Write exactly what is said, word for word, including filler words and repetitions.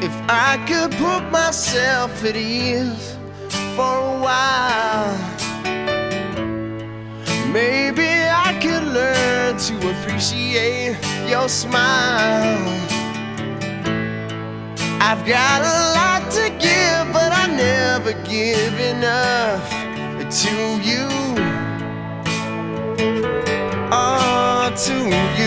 If I could put myself at ease for a while, maybe I could learn to appreciate your smile. I've got a lot to give, but I never give enough to you. Oh, to